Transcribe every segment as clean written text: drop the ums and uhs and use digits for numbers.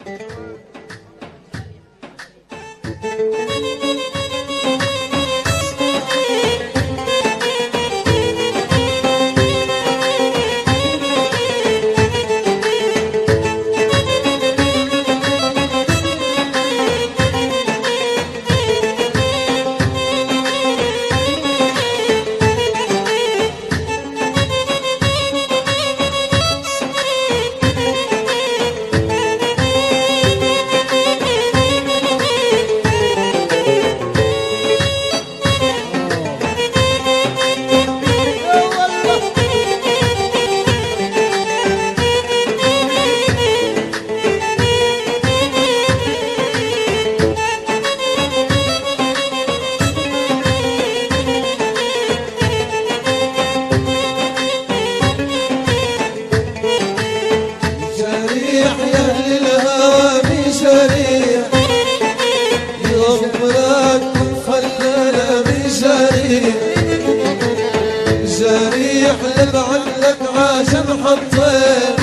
جريح لبعلك عاشم حطيت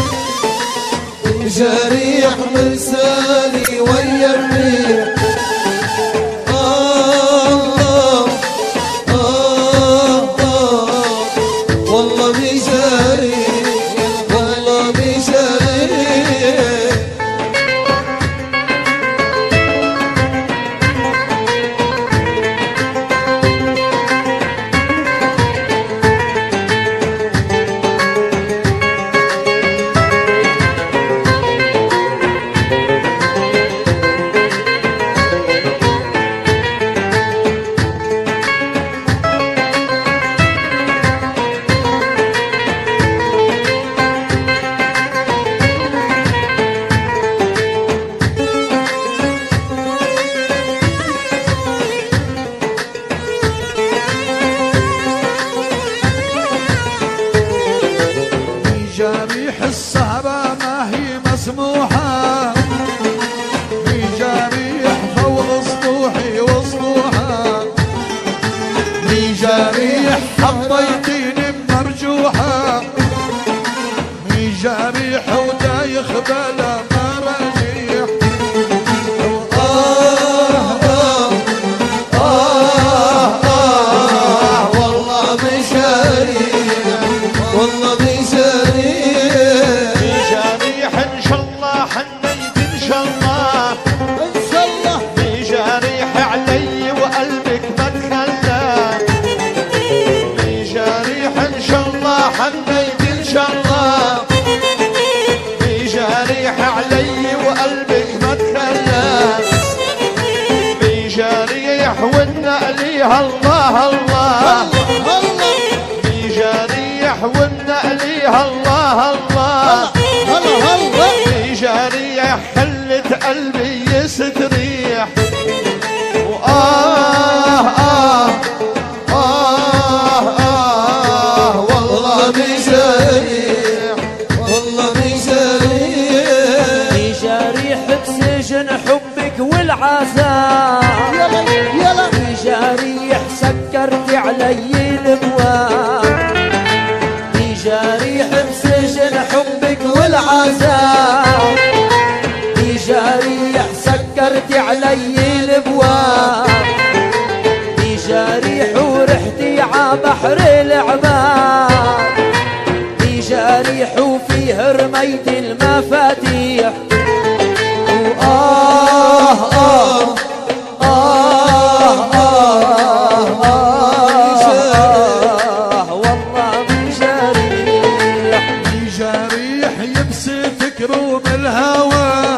جريح مرسالي ويا الريح والله بجريح والله بجريح جريح الصعبة ما هي مسموحة في جريح فوق سطوحي وسطوحة في جريح حطيتيني مرجوحة في جريح ودايخ بلا مراجيح والله بجريح والله حنيت ان شاء الله في جريح علي وقلبك ما تخلى في جريح والنقليها الله الله في جريح والنقليها الله الله في جريح خلت قلبي يستريح والعذاب في جريح سكرت علي الابواب في جريح بسجن حبك والعذاب في جريح سكرت علي الابواب في جريح ورحتي ع بحر العباب في جريح وفيه رميت المفاتيح والله بجريح بجريح يمسك روم الهوى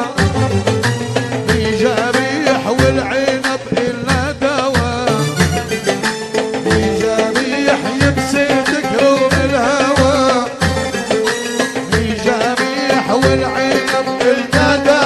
بجريح والعنب إلا دواء بجريح يمسك روم الهوى بجريح والعنب إلا دواء